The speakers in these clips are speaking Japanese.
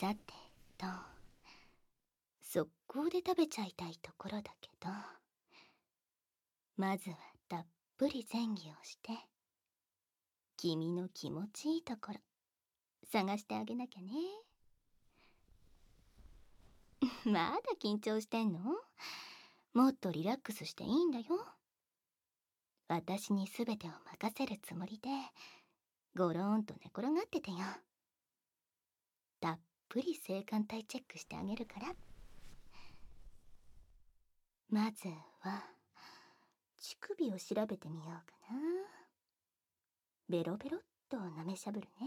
さてと、速攻で食べちゃいたいところだけど、まずはたっぷり前戯をして、君の気持ちいいところ探してあげなきゃね。まだ緊張してんの？もっとリラックスしていいんだよ。私に全てを任せるつもりでゴローンと寝転がっててよ。たっぷり性感帯チェックしてあげるから。まずは乳首を調べてみようかな。ベロベロっと舐めしゃぶるね。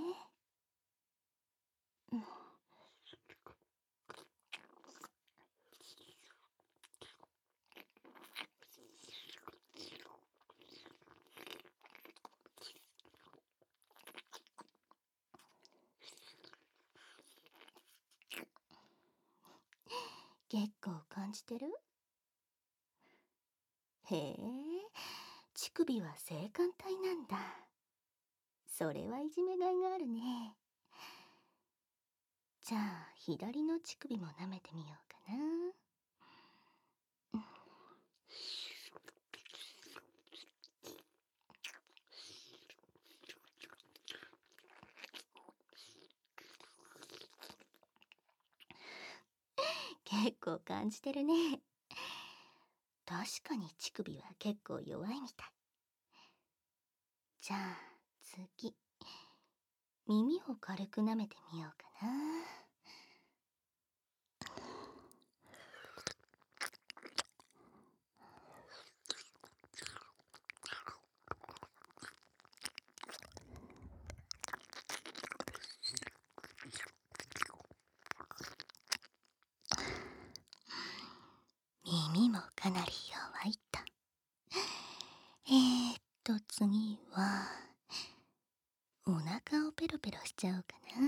結構感じてる？へえ、乳首は性感帯なんだ。それはいじめがいがあるね。じゃあ左の乳首も舐めてみようかな。結構感じてるね。確かに乳首は結構弱いみたい。じゃあ次、耳を軽く舐めてみようかな。耳もかなり弱いと。次はお腹をペロペロしちゃおうかな。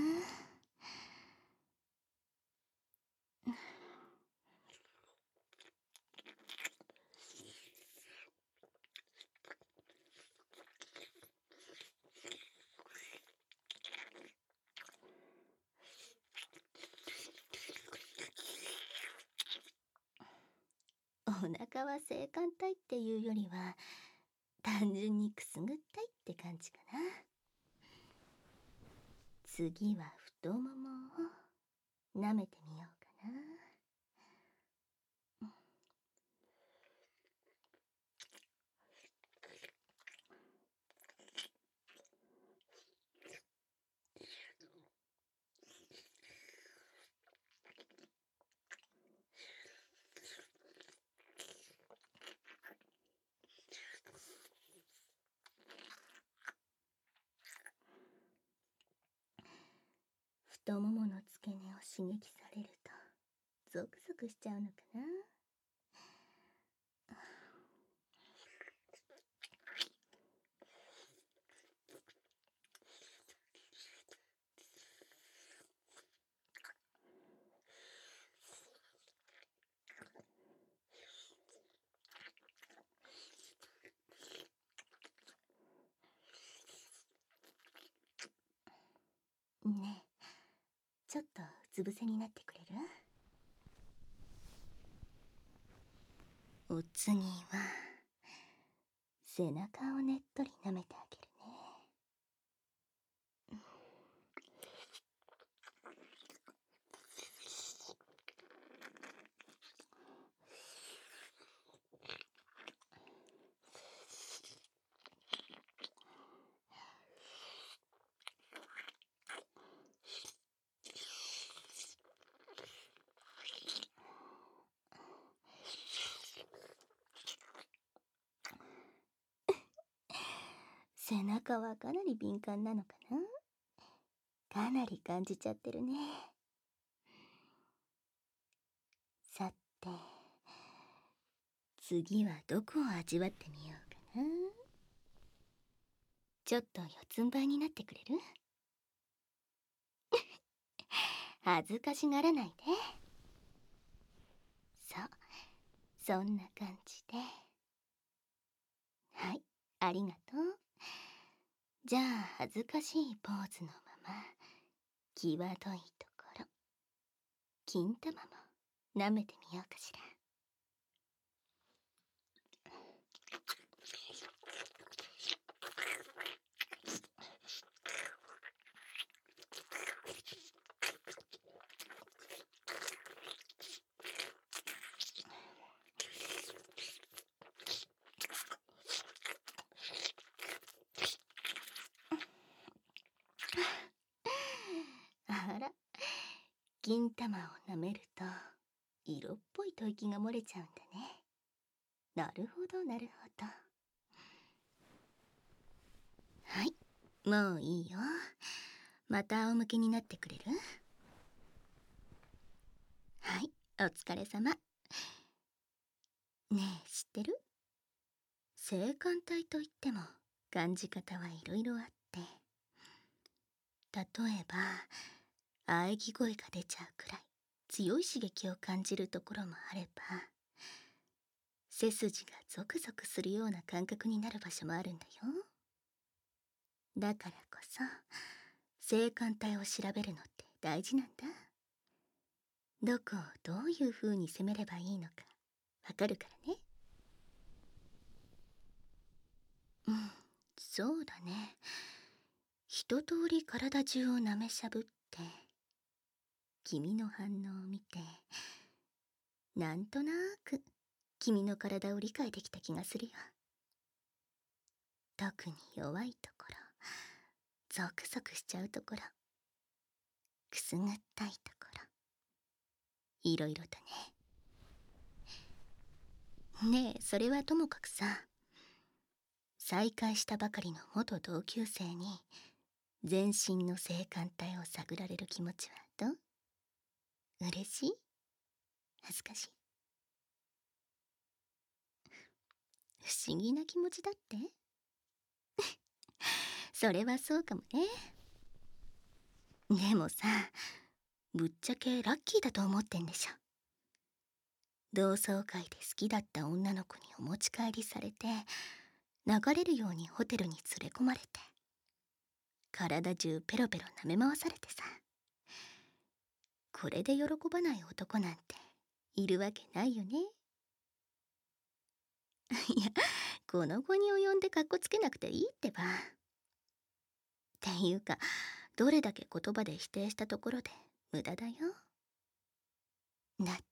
お腹は性感帯っていうよりは単純にくすぐったいって感じかな。次は太ももを舐めてみようかな。太ももの付け根を刺激されるとゾクゾクしちゃうのかな。ねえ、ちょっとうつ伏せになってくれる？お次は背中をねっとり舐めてあげるね。背中はかなり敏感なのかな。かなり感じちゃってるね。さて、次はどこを味わってみようかな。ちょっと四つん這いになってくれる？恥ずかしがらないで。そう、そんな感じで。はい、ありがとう。じゃあ恥ずかしいポーズのまま際どいところ金玉も舐めてみようかしら。あら、金玉を舐めると色っぽい吐息が漏れちゃうんだね。なるほどなるほど。はい、もういいよ。また仰向けになってくれる？はい、お疲れ様。ねえ、知ってる？性感帯といっても感じ方はいろいろあって、例えば喘ぎ声が出ちゃうくらい強い刺激を感じるところもあれば、背筋がゾクゾクするような感覚になる場所もあるんだよ。だからこそ性感帯を調べるのって大事なんだ。どこをどういう風に攻めればいいのかわかるからね。うん、そうだね。一通り体中を舐めしゃぶって、君の反応を見て、なんとなく君の体を理解できた気がするよ。特に弱いところ、ゾクゾクしちゃうところ、くすぐったいところ、いろいろとね。ねえ、それはともかくさ、再会したばかりの元同級生に全身の性感帯を探られる気持ちはどう？嬉しい？恥ずかしい？不思議な気持ちだって？それはそうかもね。でもさ、ぶっちゃけラッキーだと思ってんでしょ。同窓会で好きだった女の子にお持ち帰りされて、流れるようにホテルに連れ込まれて、体中ペロペロ舐め回されてさ、これで喜ばない男なんているわけないよね。いや、この期に及んでカッコつけなくていいってば。っていうか、どれだけ言葉で否定したところで無駄だよ。だって、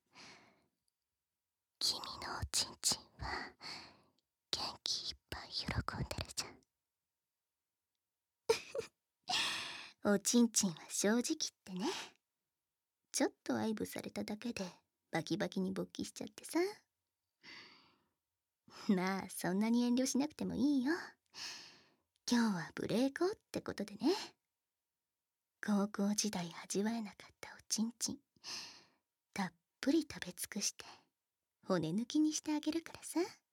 君のおちんちんは元気いっぱい喜んでるじゃん。おちんちんは正直言ってね、ちょっと愛撫されただけでバキバキに勃起しちゃってさ。まあそんなに遠慮しなくてもいいよ。今日はブレイクってことでね。高校時代味わえなかったおちんちん、たっぷり食べ尽くして骨抜きにしてあげるからさ。